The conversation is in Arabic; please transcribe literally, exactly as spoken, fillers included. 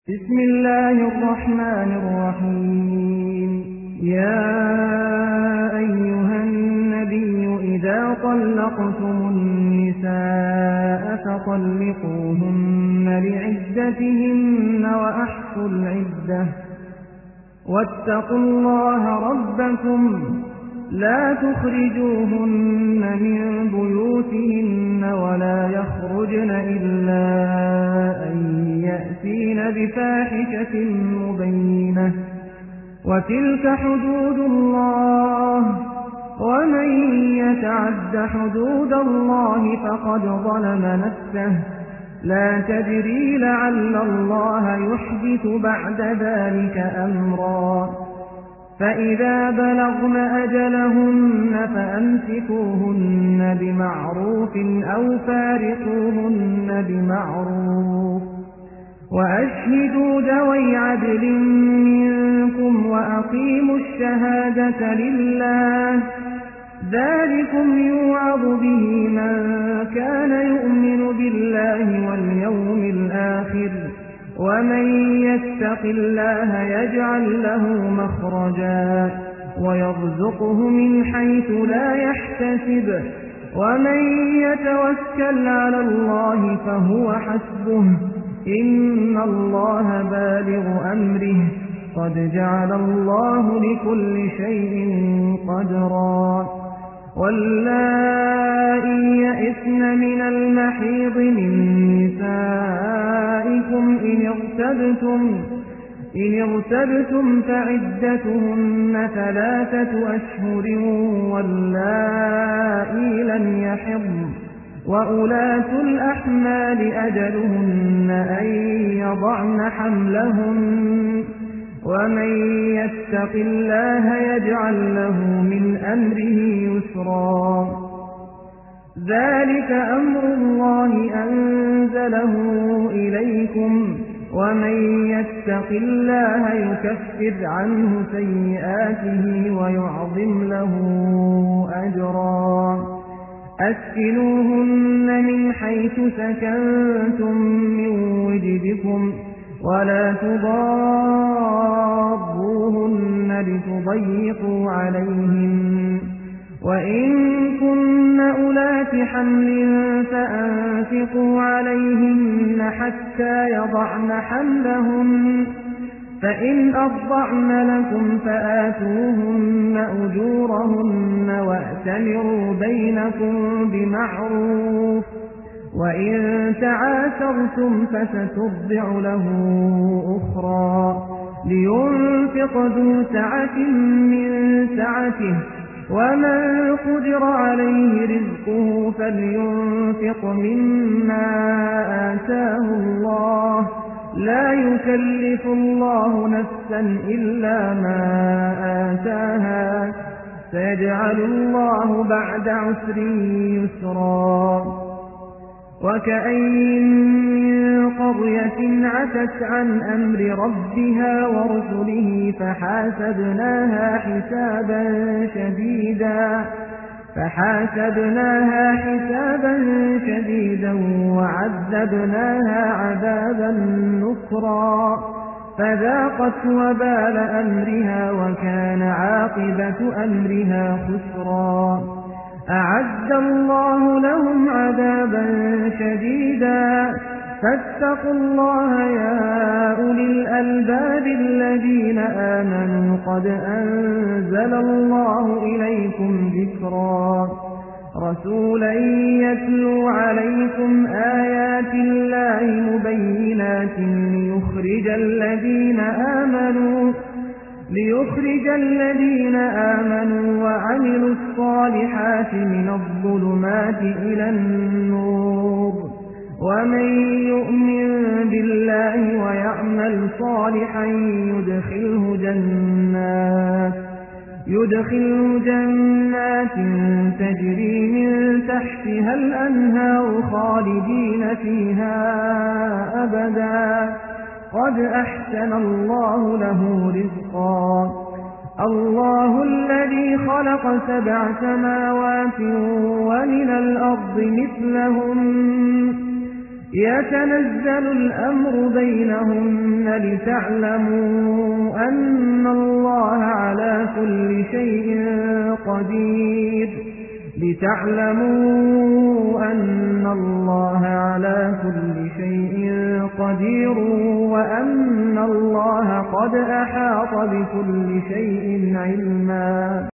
بسم الله الرحمن الرحيم. يا أيها النبي إذا طلقتم النساء فطلقوهن لعدتهن وأحصوا العدة واتقوا الله ربكم لا تخرجوهن من بيوتهن ولا يخرجن إلا أن يأتين بفاحشة مبينة وتلك حدود الله ومن يتعد حدود الله فقد ظلم نفسه لا تدري لعل الله يحدث بعد ذلك أمرا فإذا بلغن أجلهن فأمسكوهن بمعروف أو فارقوهن بمعروف وأشهدوا ذوي عدل منكم وأقيموا الشهادة لله ذلكم يوعظ به من كان يؤمن بالله واليوم الآخر ومن يتق الله يجعل له مخرجا ويرزقه من حيث لا يحتسب ومن يتوكل على الله فهو حسبه إن الله بالغ أمره قد جعل الله لكل شيء قدرا واللائي يئسن من المحيض من نسائكم إن ارتبتم, إن ارتبتم فعدتهن ثلاثة أشهر واللائي لم يحضن وأولاة الأحمال أجلهن أن يضعن حملهن ومن يتق الله يجعل له من أمره يسرا ذلك أمر الله أنزله إليكم ومن يتق الله يكفر عنه سيئاته ويعظم له أجرا أسكنوهن من حيث سكنتم من وجدكم ولا تضاروهن لتضيقوا عليهن وإن كن أولات حمل فأنفقوا عليهن حتى يضعن حملهن فإن أرضعن لكم فآتوهن أجورهن وأتمروا بينكم بمعروف وإن تعاسرتم فسترضع له أخرى لينفق ذو سعة من سعته ومن قدر عليه رزقه فلينفق مما آتاه الله لا يكلف الله نفسا إلا ما آتاها سيجعل الله بعد عسر يسرا وكأين من قرية عتت عن أمر ربها ورسله فحاسبناها حسابا شديدا فحاسبناها حسابا شديدا وعذبناها عذابا نكرا فذاقت وبال أمرها وكان عاقبة أمرها خسرا أعد الله لهم عذابا شديدا فاتقوا الله يا أولي الألباب الذين آمنوا قد أنزل الله إليكم ذكرا رسولا يتلو عليكم آيات الله مبينات ليخرج الذين آمنوا ليخرج الذين آمنوا وعملوا الصالحات من الظلمات إلى النور ومن يؤمن بالله ويعمل صالحا يدخله جنات يدخله جنات تجري من تحتها الأنهار خالدين فيها أبدا قد أحسن الله له رزقا الله الذي خلق سبع سماوات ومن الأرض مثلهم يتنزل الأمر بينهن لتعلموا أن الله على كل شيء قدير لتعلموا أن الله على كل شيء قدير وأن الله قد أحاط بكل شيء علما.